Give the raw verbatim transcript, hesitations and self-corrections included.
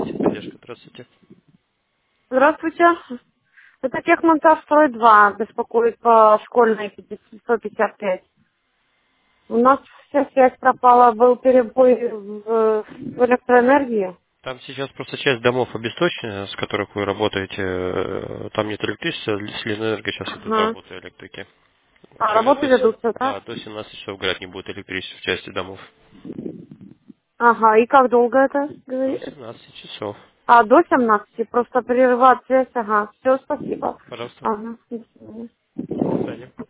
Техподдержка, здравствуйте. Здравствуйте. Это техмонтаж строй два беспокоит по школьной сто пятьдесят пять. У нас вся связь пропала, был перебой в, в электроэнергии. Там сейчас просто часть домов обесточена, с которых вы работаете. э, Там нет электричества, с Ленэнерго сейчас идут Ага. работы электрики. А, Говорят, работы до, се- ведутся, да, да? до семнадцати часов, говорят, не будет электричества в части домов. Ага, и как долго это? До говори- семнадцати часов. А, до семнадцати, просто прерывать связь, ага. Все, спасибо. Пожалуйста. Ага, до свидания. До свидания.